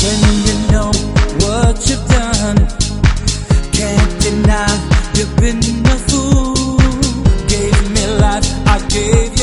when you know what you've done. Can't deny you've been a fool. Gave me life, I gave you